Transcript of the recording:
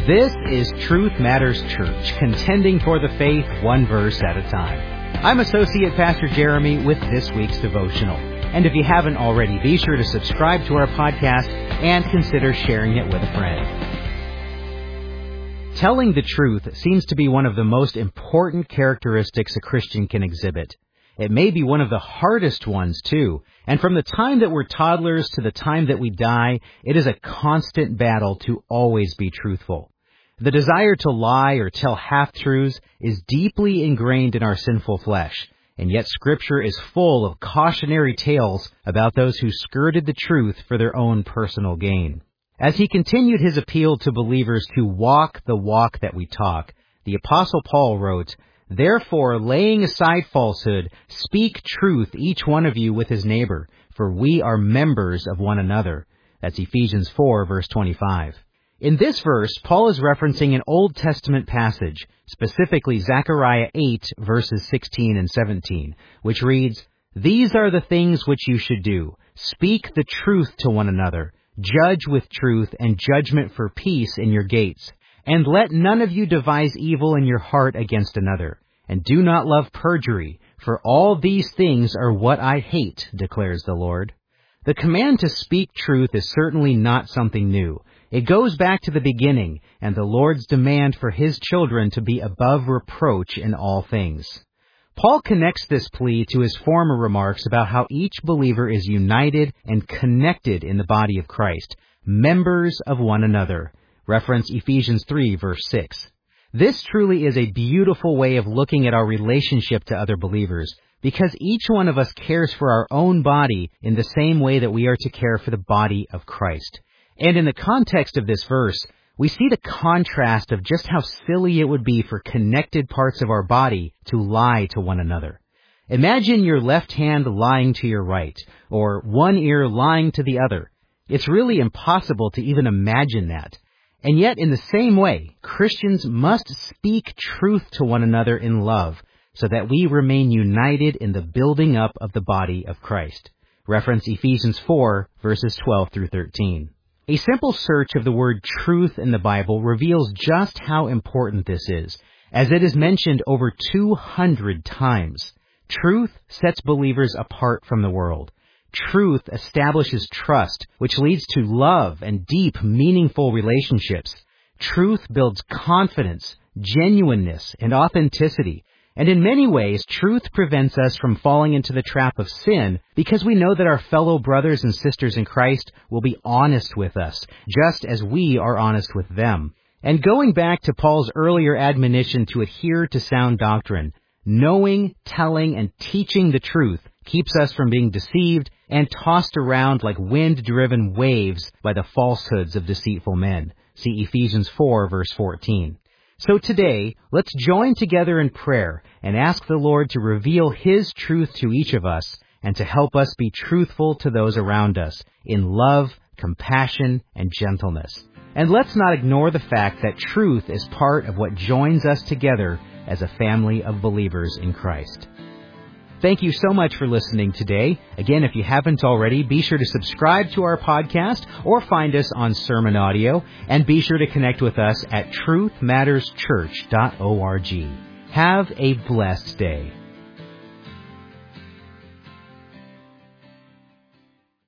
This is Truth Matters Church, contending for the faith one verse at a time. I'm Associate Pastor Jeremy with this week's devotional. And if you haven't already, be sure to subscribe to our podcast and consider sharing it with a friend. Telling the truth seems to be one of the most important characteristics a Christian can exhibit. It may be one of the hardest ones, too. And from the time that we're toddlers to the time that we die, it is a constant battle to always be truthful. The desire to lie or tell half-truths is deeply ingrained in our sinful flesh, and yet Scripture is full of cautionary tales about those who skirted the truth for their own personal gain. As he continued his appeal to believers to walk the walk that we talk, the Apostle Paul wrote, "Therefore, laying aside falsehood, speak truth each one of you with his neighbor, for we are members of one another." That's Ephesians 4, verse 25. In this verse, Paul is referencing an Old Testament passage, specifically Zechariah 8, verses 16 and 17, which reads, "These are the things which you should do. Speak the truth to one another. Judge with truth and judgment for peace in your gates. And let none of you devise evil in your heart against another. And do not love perjury, for all these things are what I hate, declares the Lord." The command to speak truth is certainly not something new. It goes back to the beginning and the Lord's demand for His children to be above reproach in all things. Paul connects this plea to his former remarks about how each believer is united and connected in the body of Christ, members of one another. Reference Ephesians 3, verse 6. This truly is a beautiful way of looking at our relationship to other believers, because each one of us cares for our own body in the same way that we are to care for the body of Christ. And in the context of this verse, we see the contrast of just how silly it would be for connected parts of our body to lie to one another. Imagine your left hand lying to your right, or one ear lying to the other. It's really impossible to even imagine that. And yet, in the same way, Christians must speak truth to one another in love, so that we remain united in the building up of the body of Christ. Reference Ephesians 4, verses 12 through 13. A simple search of the word truth in the Bible reveals just how important this is, as it is mentioned over 200 times. Truth sets believers apart from the world. Truth establishes trust, which leads to love and deep, meaningful relationships. Truth builds confidence, genuineness, and authenticity. And in many ways, truth prevents us from falling into the trap of sin because we know that our fellow brothers and sisters in Christ will be honest with us, just as we are honest with them. And going back to Paul's earlier admonition to adhere to sound doctrine, knowing, telling, and teaching the truth keeps us from being deceived and tossed around like wind-driven waves by the falsehoods of deceitful men. See Ephesians 4, verse 14. So today, let's join together in prayer and ask the Lord to reveal His truth to each of us and to help us be truthful to those around us in love, compassion, and gentleness. And let's not ignore the fact that truth is part of what joins us together as a family of believers in Christ. Thank you so much for listening today. Again, if you haven't already, be sure to subscribe to our podcast or find us on Sermon Audio, and be sure to connect with us at truthmatterschurch.org. Have a blessed day.